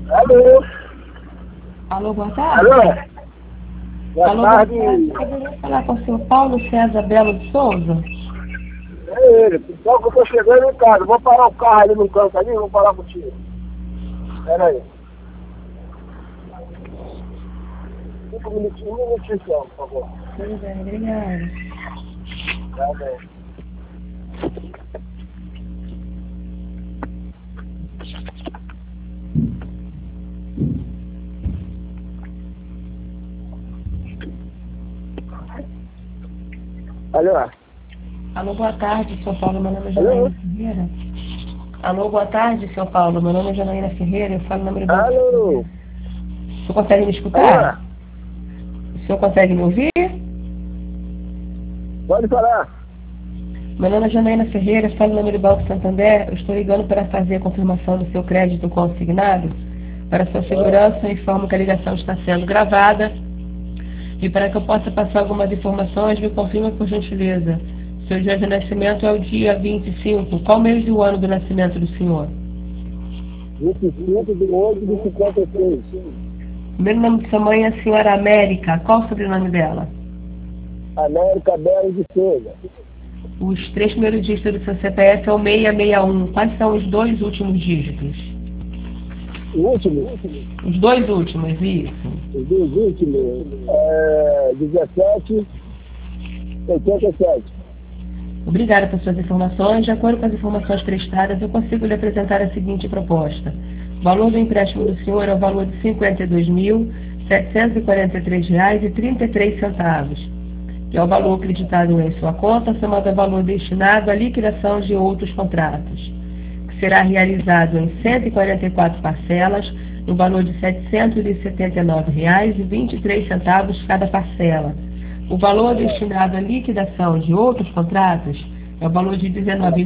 Alô? Alô, boa tarde. Alô? Boa Alô, tarde. boa tarde. Eu poderia falar com o senhor Paulo César Belo de Souza? É ele. Só que eu tô chegando em casa. Vou parar o carro ali no canto ali e vou falar contigo. Pera aí. 5 minutinhos, um minutinho só, por favor. Pois é, obrigada. Tá bom. Alô? Alô, boa tarde, senhor Paulo. Meu nome é Alô? Janaína Ferreira. Alô, boa tarde, senhor Paulo. Meu nome é Janaína Ferreira. Eu falo no número do... Alô? O senhor consegue me escutar? Alô? O senhor consegue me ouvir? Pode falar. Meu nome é Janaína Ferreira. Eu falo no número do Banco Santander. Eu estou ligando para fazer a confirmação do seu crédito consignado. Para sua segurança, eu informo que a ligação está sendo gravada. E para que eu possa passar algumas informações, me confirma por gentileza. Seu dia de nascimento é o dia 25. Qual mês do ano do nascimento do senhor? 25 de 8 de 56. Primeiro nome de sua mãe é a senhora América. Qual o sobrenome dela? América Belo de Souza. Os 3 primeiros dígitos do seu CPF é o 661. Quais são os 2 últimos dígitos? O último? Os 2 últimos, isso. Os dois últimos? 17, 87. Obrigada por suas informações. De acordo com as informações prestadas, eu consigo lhe apresentar a seguinte proposta. O valor do empréstimo do senhor é o valor de R$ 52.743,33, que é o valor acreditado em sua conta, somado ao valor destinado à liquidação de outros contratos, que será realizado em 144 parcelas, no valor de R$ 779,23 cada parcela. O valor destinado à liquidação de outros contratos é o valor de R$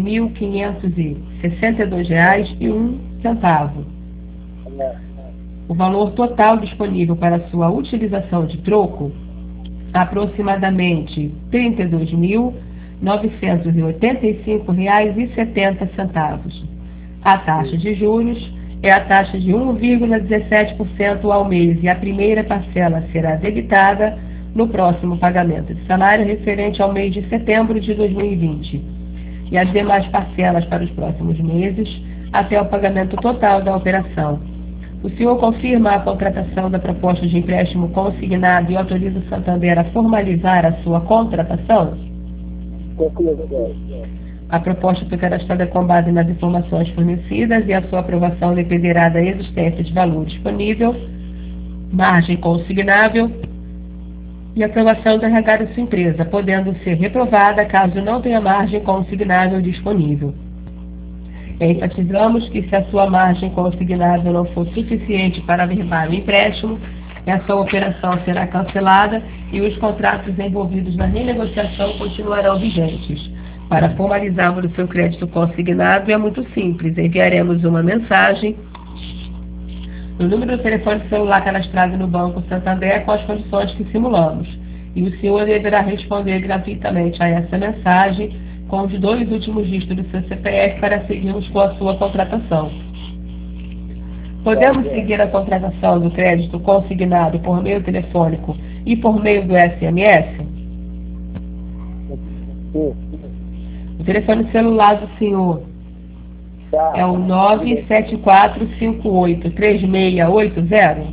19.562,01. O valor total disponível para sua utilização de troco é aproximadamente R$ 32.985,70. A taxa de juros é a taxa de 1,17% ao mês e a primeira parcela será debitada no próximo pagamento de salário referente ao mês de setembro de 2020 e as demais parcelas para os próximos meses até o pagamento total da operação. O senhor confirma a contratação da proposta de empréstimo consignado e autoriza o Santander a formalizar a sua contratação? A proposta foi cadastrada com base nas informações fornecidas e a sua aprovação dependerá da existência de valor disponível, margem consignável e aprovação do RH da sua empresa, podendo ser reprovada caso não tenha margem consignável disponível. Enfatizamos que se a sua margem consignável não for suficiente para averbar o empréstimo, essa operação será cancelada e os contratos envolvidos na renegociação continuarão vigentes. Para formalizarmos o seu crédito consignado é muito simples. Enviaremos uma mensagem no número do telefone celular cadastrado no Banco Santander com as condições que simulamos. E o senhor deverá responder gratuitamente a essa mensagem com os 2 últimos dígitos do seu CPF para seguirmos com a sua contratação. Podemos seguir a contratação do crédito consignado por meio telefônico e por meio do SMS? O telefone celular do senhor é o 974583680?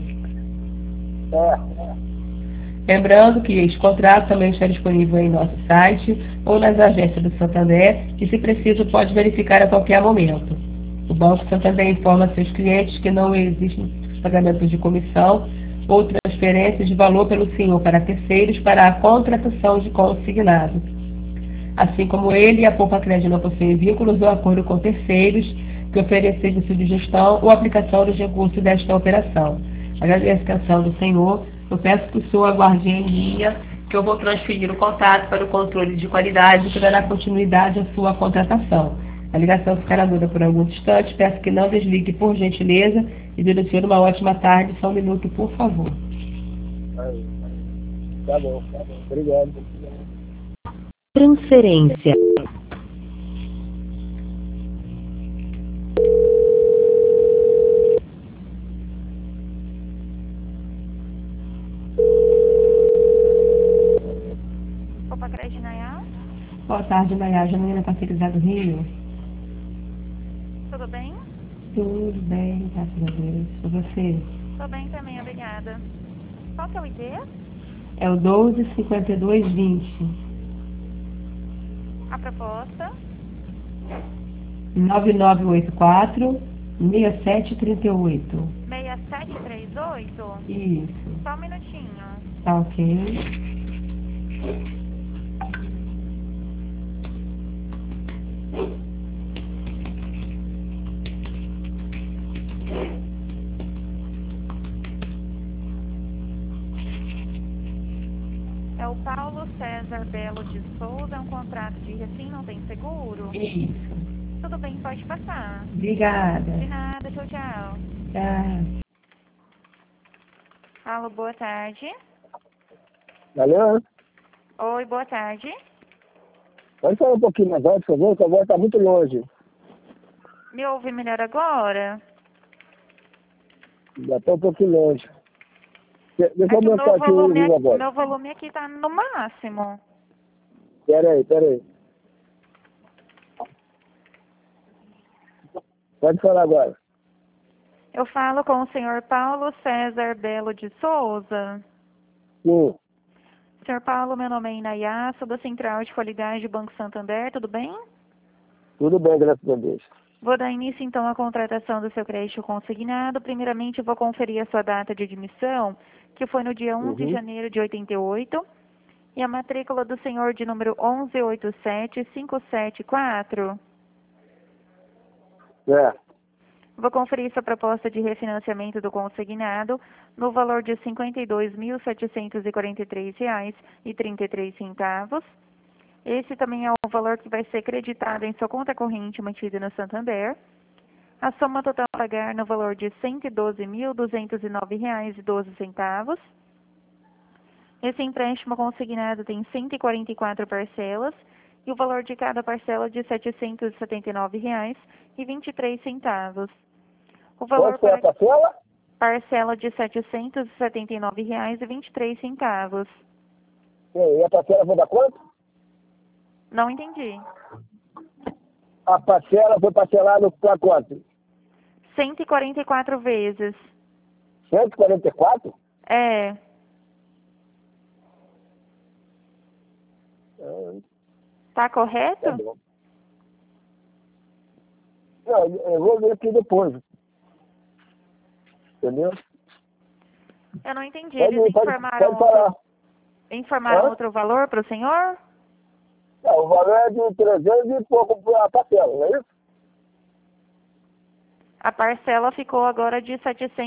Lembrando que este contrato também está disponível em nosso site ou nas agências do Santander e, se preciso, pode verificar a qualquer momento. O Banco Santander informa seus clientes que não existem pagamentos de comissão ou transferências de valor pelo senhor para terceiros para a contratação de consignado. Assim como ele e a Poupa Crédito não possuem vínculos ou acordo com terceiros que oferecem serviço de gestão ou aplicação dos recursos desta operação. Agradeço a atenção do senhor. Eu peço que o senhor aguarde em linha, que eu vou transferir o contato para o controle de qualidade que dará continuidade à sua contratação. A ligação ficará muda por alguns instantes. Peço que não desligue, por gentileza, e desejo senhor uma ótima tarde. Só um minuto, por favor. Tá bom. Obrigado. Transferência. Boa tarde, Maria Janina Parcerizada do Rio. Tudo bem? Tudo bem, graças a Deus. E você? Tô bem também, obrigada. Qual que é o ID? É o 125220. A proposta? 9984 6738. 6738? Isso. Só um minutinho. Tá ok. É o Paulo César Belo de Souza, é um contrato de refim, não tem seguro? Isso. Tudo bem, pode passar. Obrigada. De nada, tchau, tchau. Tchau. Alô, boa tarde. Alô? Oi, boa tarde. Pode falar um pouquinho mais alto, por favor, que a voz está muito longe. Me ouve melhor agora? Já está um pouquinho longe. Deixa É eu que o aumentar aqui o volume agora. meu volume aqui tá no máximo. Pera aí. Pode falar agora. Eu falo com o senhor Paulo César Belo de Souza. Sim, Senhor Paulo, meu nome é Inayá, sou da Central de Qualidade do Banco Santander, tudo bem? tudo bem, graças a Deus. Vou dar início então à contratação do seu crédito consignado. Primeiramente, eu vou conferir a sua data de admissão, que foi no dia 11 de janeiro de 88, e a matrícula do senhor de número 1187574. É, Vou conferir sua proposta de refinanciamento do consignado no valor de R$ 52.743,33. Esse também é o valor que vai ser creditado em sua conta corrente mantida no Santander. A soma total a pagar no valor de R$ 112.209,12. Esse empréstimo consignado tem 144 parcelas e o valor de cada parcela é de R$ 779,23. O valor quanto foi a para parcela? parcela de R$ 779,23. E a parcela foi da quanto? Não entendi. A parcela foi parcelada para quanto? 144 vezes. 144? É. Tá correto? Tá bom. Não, eu vou ver aqui depois. Entendeu? Eu não entendi. Pode, Eles pode, pode falar. informaram Hã? outro valor para o senhor? Não, o valor é de 300 e pouco a parcela, não é isso? A parcela ficou agora de R$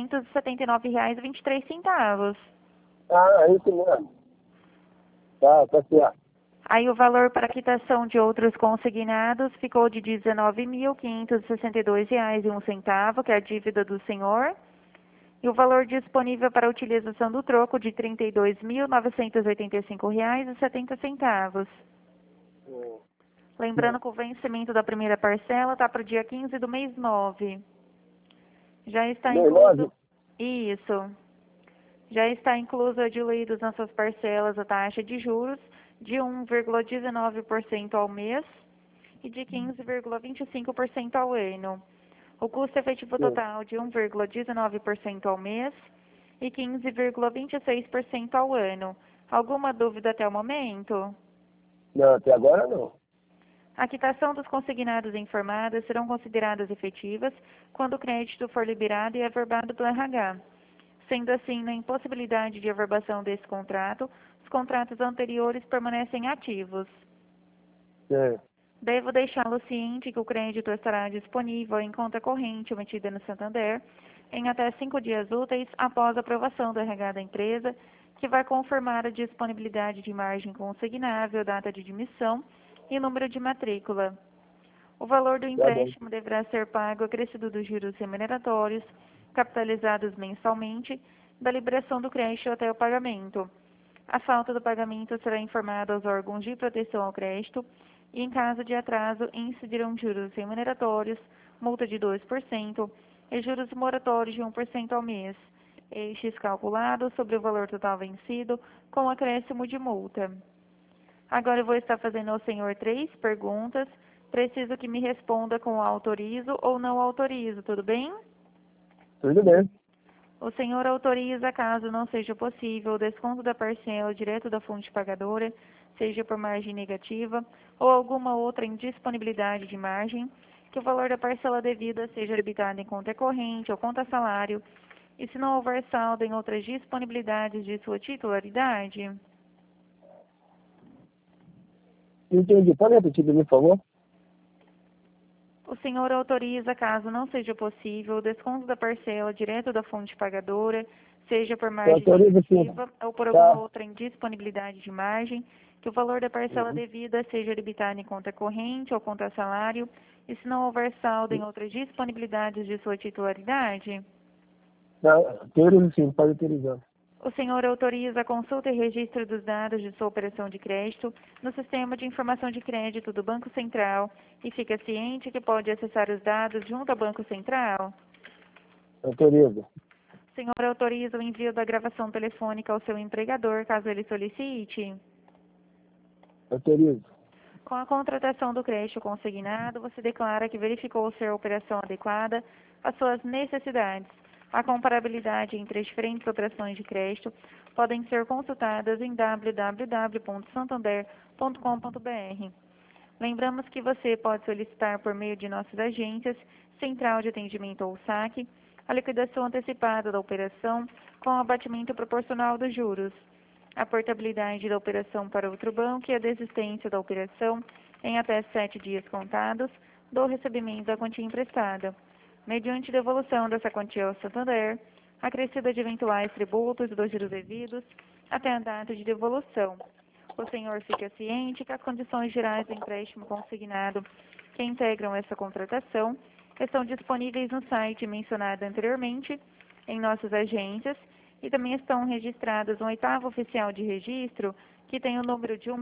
779,23. Ah, é isso mesmo. Tá certo. Aí o valor para quitação de outros consignados ficou de R$ 19.562,01, que é a dívida do senhor. E o valor disponível para utilização do troco de R$ 32.985,70. Lembrando que o vencimento da primeira parcela está para o dia 15 do mês 9. Já está Mês incluso. 9? Isso. Já está incluso diluídos nas suas parcelas a taxa de juros de 1,19% ao mês e de 15,25% ao ano. O custo efetivo total de 1,19% ao mês e 15,26% ao ano. Alguma dúvida até o momento? Não, até agora não. A quitação dos consignados informados serão consideradas efetivas quando o crédito for liberado e averbado pelo RH. Sendo assim, na impossibilidade de averbação desse contrato, os contratos anteriores permanecem ativos. É. Devo deixá-lo ciente que o crédito estará disponível em conta corrente emitida no Santander em até 5 dias úteis após a aprovação do RH da empresa, que vai confirmar a disponibilidade de margem consignável, data de admissão e número de matrícula. O valor do empréstimo deverá ser pago acrescido dos juros remuneratórios, capitalizados mensalmente, da liberação do crédito até o pagamento. A falta do pagamento será informada aos órgãos de proteção ao crédito e, em caso de atraso, incidirão juros remuneratórios, multa de 2% e juros moratórios de 1% ao mês, estes calculados sobre o valor total vencido com acréscimo de multa. Agora eu vou estar fazendo ao senhor 3 perguntas. Preciso que me responda com autorizo ou não autorizo, tudo bem? Tudo bem. O senhor autoriza, caso não seja possível, o desconto da parcela direto da fonte pagadora, seja por margem negativa ou alguma outra indisponibilidade de margem, que o valor da parcela devida seja debitado em conta corrente ou conta salário, e se não houver saldo em outras disponibilidades de sua titularidade. Entendi. Pode repetir, por favor? O senhor autoriza, caso não seja possível, o desconto da parcela direto da fonte pagadora, seja por margem autorizo, sim. negativa ou por Tá. alguma outra indisponibilidade de margem, que o valor da parcela devida seja debitado em conta corrente ou conta salário, e se não houver saldo em outras disponibilidades de sua titularidade. Tá. Autorizo, sim. Pode autorizar. O senhor autoriza a consulta e registro dos dados de sua operação de crédito no Sistema de Informação de Crédito do Banco Central e fica ciente que pode acessar os dados junto ao Banco Central? Autorizo. O senhor autoriza o envio da gravação telefônica ao seu empregador, caso ele solicite? Autorizo. Com a contratação do crédito consignado, você declara que verificou ser a operação adequada às suas necessidades. A comparabilidade entre as diferentes operações de crédito podem ser consultadas em www.santander.com.br. Lembramos que você pode solicitar por meio de nossas agências, Central de Atendimento ou SAC, a liquidação antecipada da operação com abatimento proporcional dos juros, a portabilidade da operação para outro banco e a desistência da operação em até 7 dias contados do recebimento da quantia emprestada, mediante devolução dessa quantia ao Santander, acrescida de eventuais tributos dos juros devidos até a data de devolução. O senhor fica ciente que as condições gerais do empréstimo consignado que integram essa contratação estão disponíveis no site mencionado anteriormente, em nossas agências, e também estão registradas no 8º oficial de registro, que tem o número de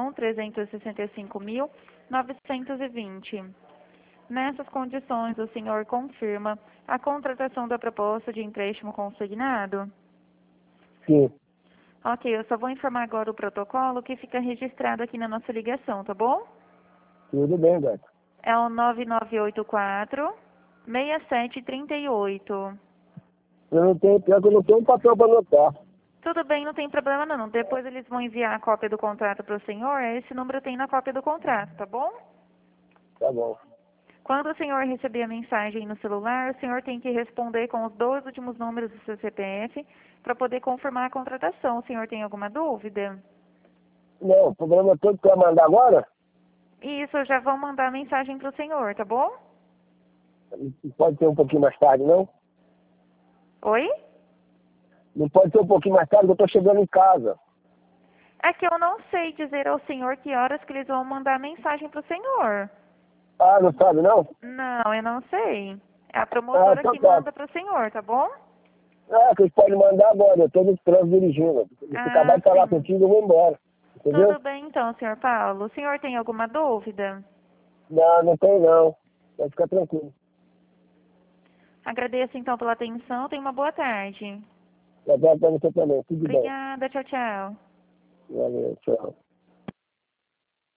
1.365.920. Nessas condições, o senhor confirma a contratação da proposta de empréstimo consignado? Sim. Ok, eu só vou informar agora o protocolo que fica registrado aqui na nossa ligação, tá bom? Tudo bem, Beto. É o 9984-6738. Eu não tenho, pior que eu não tenho um papel para anotar. Tudo bem, não tem problema não. Depois eles vão enviar a cópia do contrato para o senhor. Esse número tem na cópia do contrato, tá bom? Tá bom. Quando o senhor receber a mensagem no celular, o senhor tem que responder com os 2 últimos números do seu CPF para poder confirmar a contratação. O senhor tem alguma dúvida? Não, o problema todo que eu ia mandar agora, Isso, eu já vou mandar a mensagem para o senhor, tá bom? pode ser um pouquinho mais tarde, não? Oi? Não pode ser um pouquinho mais tarde, que eu estou chegando em casa. É que eu não sei dizer ao senhor que horas que eles vão mandar a mensagem para o senhor. Ah, não sabe, não? Não, eu não sei. É a promotora então que tá. manda para o senhor, tá bom? Ah, que eles podem mandar agora, eu estou no trânsito dirigindo. Se acabar de falar sim. contigo, eu vou embora. Entendeu? Tudo bem então, senhor Paulo. O senhor tem alguma dúvida? Não, não tem não. Pode ficar tranquilo. Agradeço então pela atenção. Tenha uma boa tarde. Abraço para você também. Tudo bem. Obrigada. Tchau, tchau. Valeu, tchau.